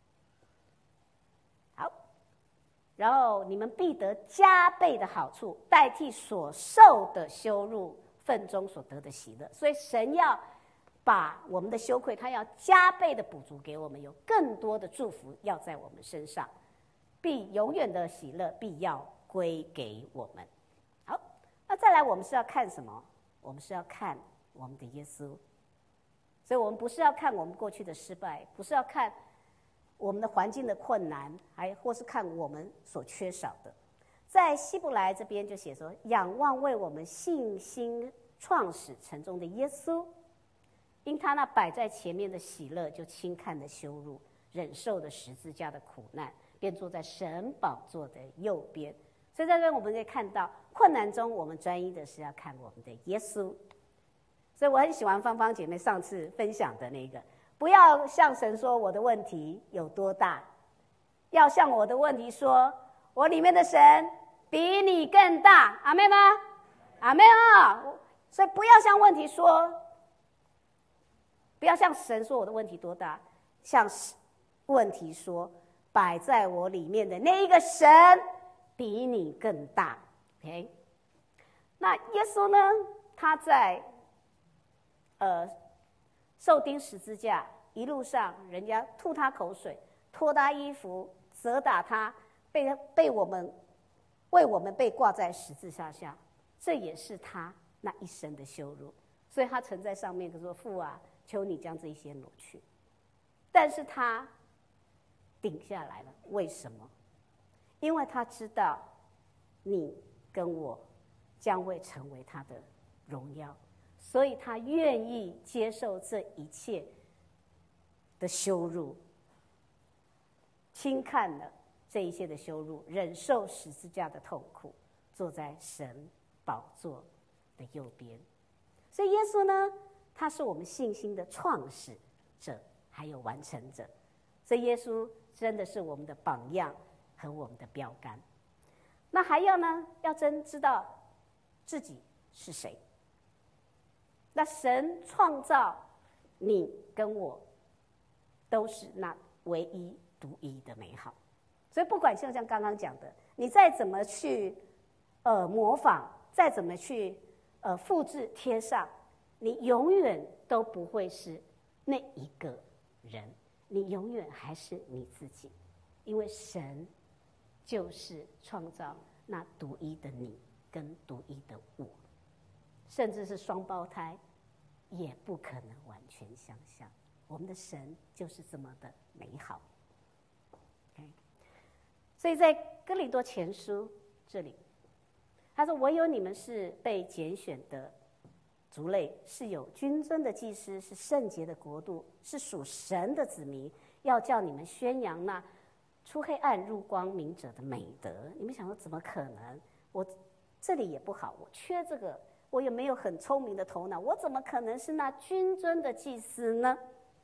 好，然后你们必得加倍的好处，代替所受的羞辱，份中所得的喜乐。所以神要把我们的羞愧，他要加倍的补足给我们，有更多的祝福要在我们身上，必永远的喜乐必要归给我们。好，那再来我们是要看什么？我们是要看我们的耶稣。所以我们不是要看我们过去的失败，不是要看我们的环境的困难，还或是看我们所缺少的。在希伯来这边就写说，仰望为我们信心创始成终的耶稣，因他那摆在前面的喜乐，就轻看的羞辱，忍受的十字架的苦难，便坐在神宝座的右边。所以在这边我们可以看到，困难中我们专一的是要看我们的耶稣。所以我很喜欢芳芳姐妹上次分享的那个，不要向神说我的问题有多大，要向我的问题说，我里面的神比你更大。阿们吗？阿们啊！所以不要向问题说，不要向神说我的问题多大，向问题说，摆在我里面的那一个神比你更大。 OK， 那耶稣呢，他在呃受钉十字架一路上，人家吐他口水，脱他衣服，责打他，被被我们为我们被挂在十字架下，这也是他那一生的羞辱。所以他曾在上面说，父啊，求你将这些挪去。但是他顶下来了，为什么？因为他知道你跟我将会成为他的荣耀，所以他愿意接受这一切的羞辱，轻看了这一切的羞辱，忍受十字架的痛苦，坐在神宝座的右边。所以耶稣呢，他是我们信心的创始者，还有完成者。所以耶稣真的是我们的榜样和我们的标杆。那还要呢，要真知道自己是谁。那神创造你跟我，都是那唯一独一的美好。所以不管像像刚刚讲的，你再怎么去呃模仿，再怎么去呃复制贴上，你永远都不会是那一个人，你永远还是你自己，因为神就是创造那独一的你跟独一的我，甚至是双胞胎也不可能完全相像。我们的神就是这么的美好。Okay? 所以在哥林多前书这里，他说，唯有你们是被拣选的族类，是有君尊的祭司，是圣洁的国度，是属神的子民，要叫你们宣扬那出黑暗入光明者的美德。你们想说怎么可能？我这里也不好，我缺这个，我也没有很聪明的头脑，我怎么可能是那君尊的祭司呢？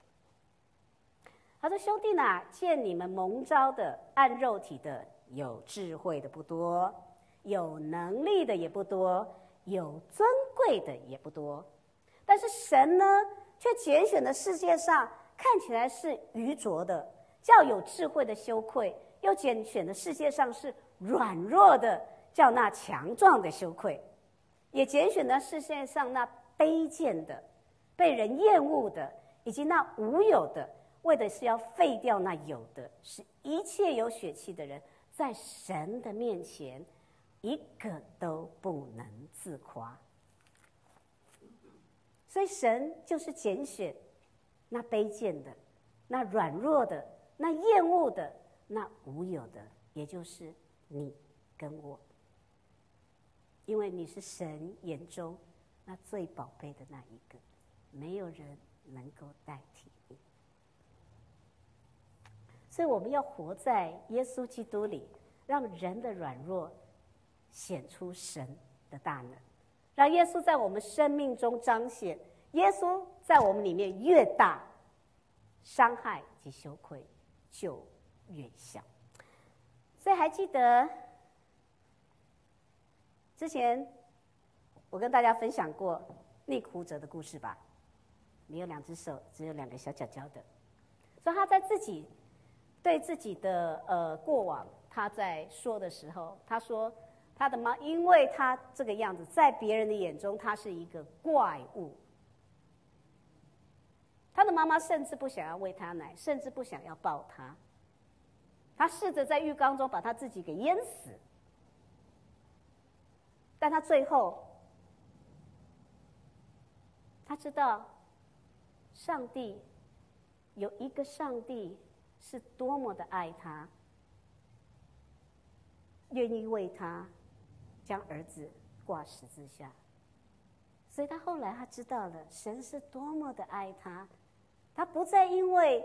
他说，兄弟哪，见你们蒙召的，按肉体的有智慧的不多，有能力的也不多，有尊贵的也不多，但是神呢，却拣选了世界上看起来是愚拙的，叫有智慧的羞愧，又拣选了世界上是软弱的，叫那强壮的羞愧，也拣选了世界上那卑贱的，被人厌恶的，以及那无有的，为的是要废掉那有的，使一切有血气的人在神的面前一个都不能自夸。所以神就是拣选那卑贱的，那软弱的，那厌恶的，那无有的，也就是你跟我，因为你是神眼中那最宝贝的那一个，没有人能够代替你。 所以我们要活在耶稣基督里，让人的软弱显出神的大能，让耶稣在我们生命中彰显。耶稣在我们里面越大，伤害及羞愧就越小。所以还记得之前我跟大家分享过逆苦者的故事吧？没有两只手，只有两个小脚脚的。所以他在自己对自己的呃过往，他在说的时候，他说他的妈，因为他这个样子，在别人的眼中，他是一个怪物。他的妈妈甚至不想要喂他奶，甚至不想要抱他。他试着在浴缸中把他自己给淹死，但他最后，他知道，上帝有一个上帝是多么的爱他，愿意为他将儿子挂十字架。所以他后来他知道了，神是多么的爱他，他不再因为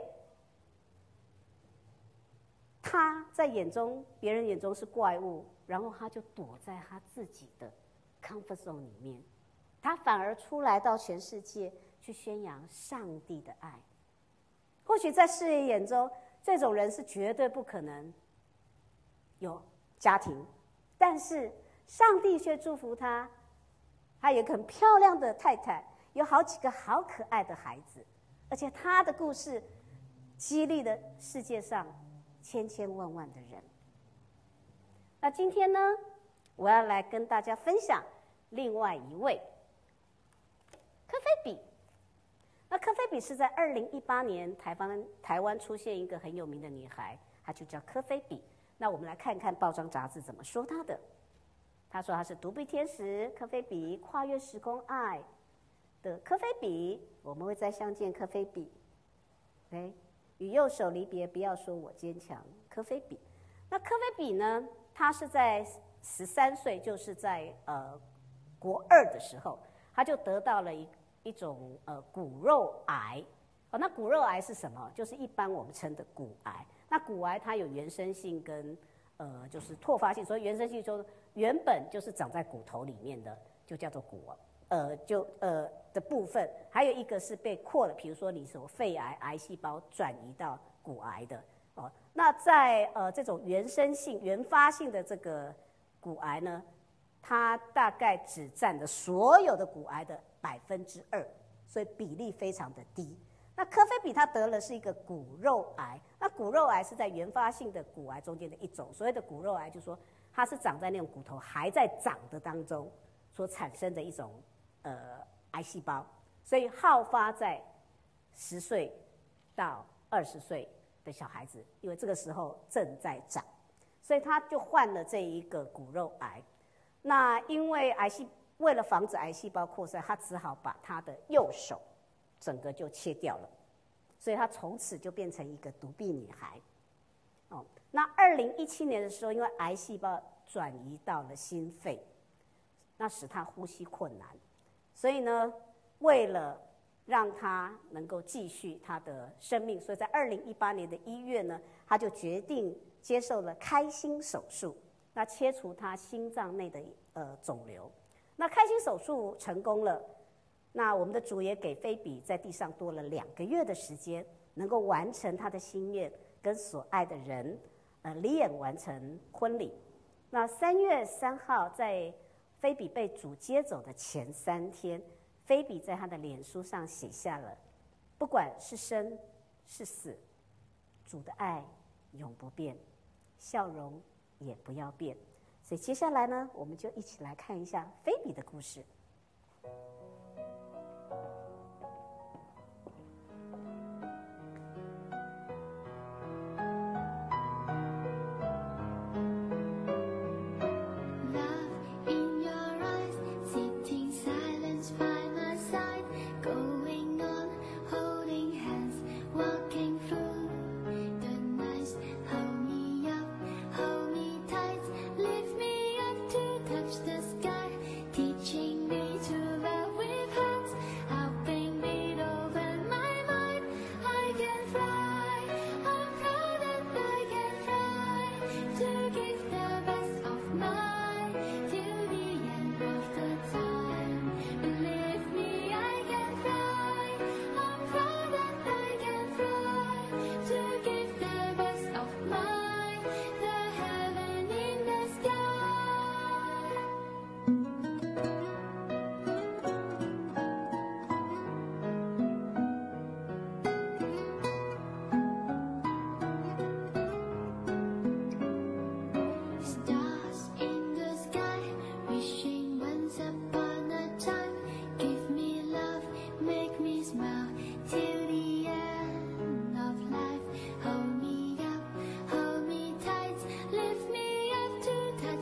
他在眼中别人眼中是怪物，然后他就躲在他自己的 comfort zone 里面，他反而出来到全世界去宣扬上帝的爱。或许在世人眼中，这种人是绝对不可能有家庭，但是上帝却祝福他，他有一个很漂亮的太太，有好几个好可爱的孩子，而且他的故事激励了世界上千千万万的人。那今天呢，我要来跟大家分享另外一位科菲比。那科菲比是在二零一八年台湾台湾出现一个很有名的女孩，她就叫科菲比。那我们来看看报章杂志怎么说她的。她说她是独臂天使科菲比，跨越时空爱的科菲比，我们会再相见，科菲比。OK， 与右手离别，不要说我坚强，科菲比。那科菲比呢？她是在十三岁，就是在呃国二的时候，她就得到了一一种呃骨肉癌。哦，那骨肉癌是什么？就是一般我们称的骨癌。那骨癌它有原生性跟呃就是拓发性，所以原生性就是原本就是长在骨头里面的，就叫做骨呃就呃的部分。还有一个是被扩了，比如说你什么肺癌癌细胞转移到骨癌的。哦，那在呃这种原生性、原发性的这个骨癌呢，它大概只占了所有的骨癌的百分之二，所以比例非常的低。那科菲比他得了是一个骨肉癌，那骨肉癌是在原发性的骨癌中间的一种。所谓的骨肉癌，就是说它是长在那种骨头还在长的当中所产生的一种呃癌细胞，所以好发在十岁到二十岁的小孩子，因为这个时候正在长，所以他就患了这一个骨肉癌。那因为癌细为了防止癌细胞扩散，他只好把他的右手整个就切掉了，所以他从此就变成一个独臂女孩。哦，那二零一七年的时候，因为癌细胞转移到了心肺，那使他呼吸困难，所以呢，为了让他能够继续他的生命，所以在二零一八年的一月呢，他就决定接受了开心手术，那切除他心脏内的呃肿瘤。那开心手术成功了，那我们的主也给菲比在地上多了两个月的时间，能够完成他的心愿，跟所爱的人呃离眼完成婚礼。那三月三号，在菲比被主接走的前三天，菲比在他的脸书上写下了：不管是生是死，主的爱永不变，笑容也不要变。所以接下来呢，我们就一起来看一下菲比的故事。 Touch the sky, teaching me to love.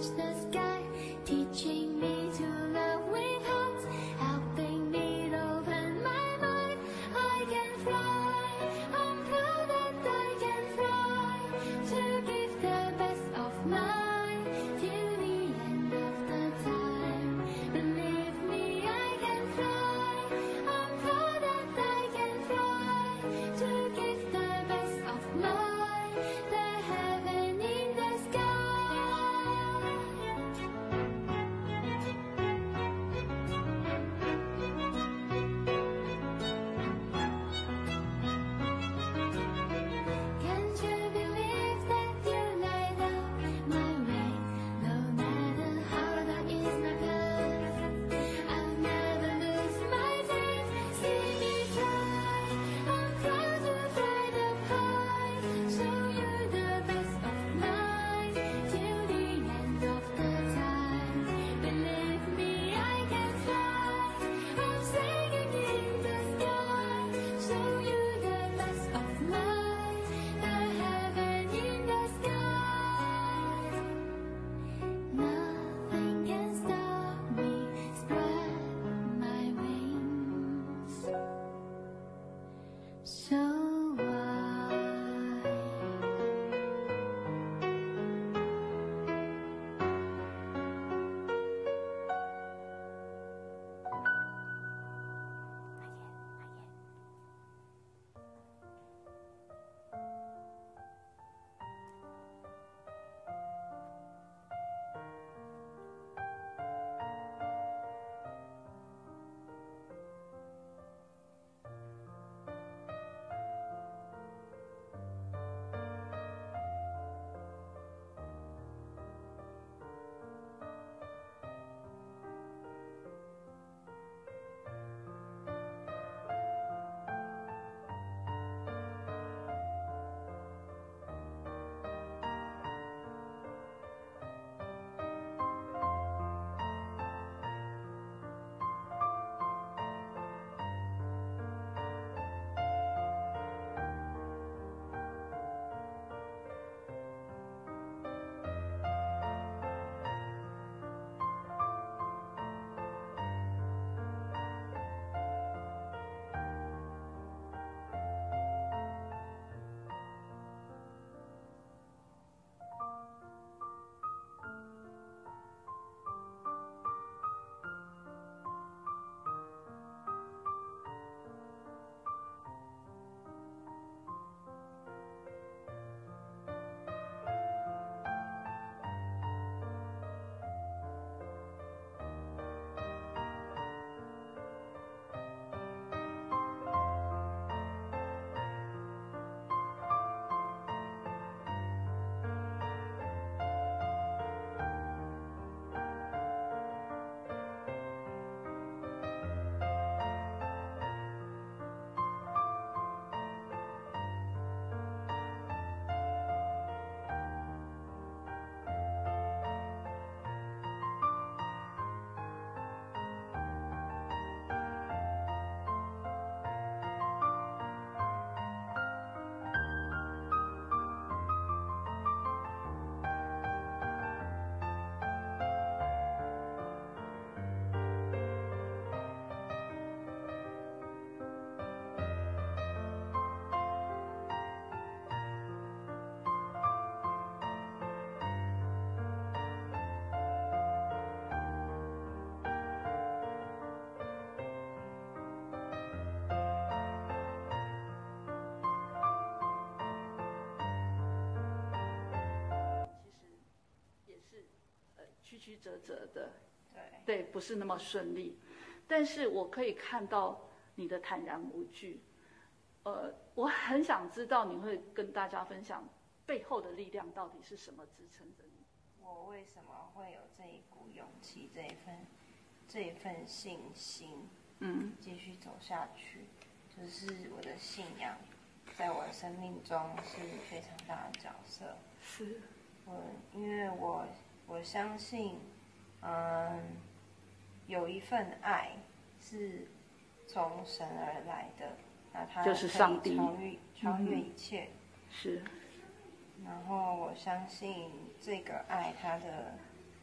曲曲折折的， 对对，不是那么顺利。但是我可以看到你的坦然无惧。呃，我很想知道你会跟大家分享背后的力量到底是什么支撑着你。 我为什么会有这一股勇气，这一份这一份信心， 嗯， 继续走下去，就是我的信仰，在我的生命中是非常大的角色。 是， 我因为我我相信，嗯，有一份爱是从神而来的，那它就是上帝超越超越一切。 是。 然后我相信这个爱，它的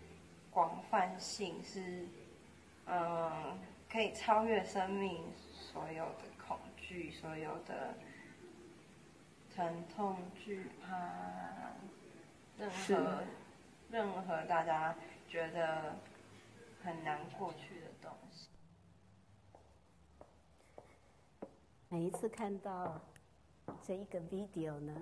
广泛性，是嗯可以超越生命所有的恐惧，所有的疼痛、惧怕，任何任何大家觉得很难过去的东西。 每一次看到这一个 video 呢，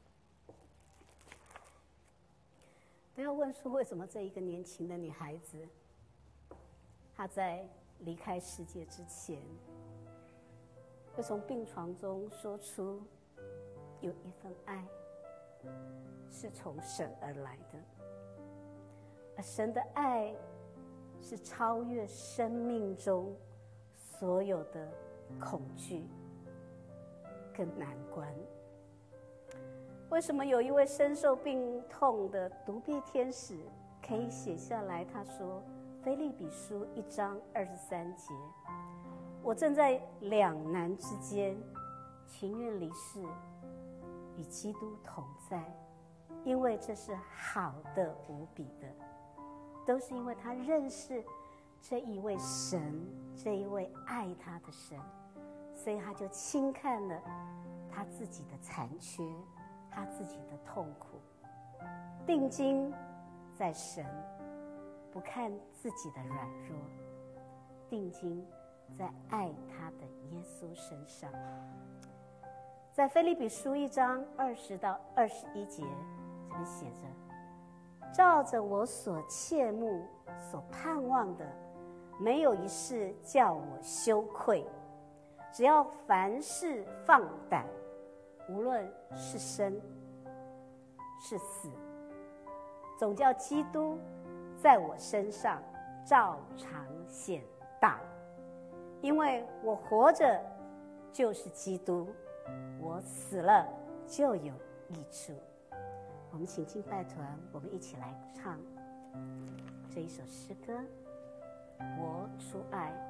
都要问说，为什么这一个年轻的女孩子，她在离开世界之前，会从病床中说出有一份爱是从神而来的，而神的爱是超越生命中所有的恐惧跟难关。为什么有一位深受病痛的独臂天使可以写下来？他说：“腓立比书一章二十三节，我正在两难之间，情愿离世，与基督同在，因为这是好的无比的。”都是因为他认识这一位神，这一位爱他的神，所以他就轻看了他自己的残缺，他自己的痛苦，定睛在神，不看自己的软弱，定睛在爱他的耶稣身上。在腓立比书一章二十到二十一节，这边写着：照着我所切慕、所盼望的，没有一事叫我羞愧。只要凡事放胆，无论是生是死，总叫基督在我身上照常显大。因为我活着就是基督，我死了就有益处。我们请敬拜团，我们一起来唱这一首诗歌《活出爱》。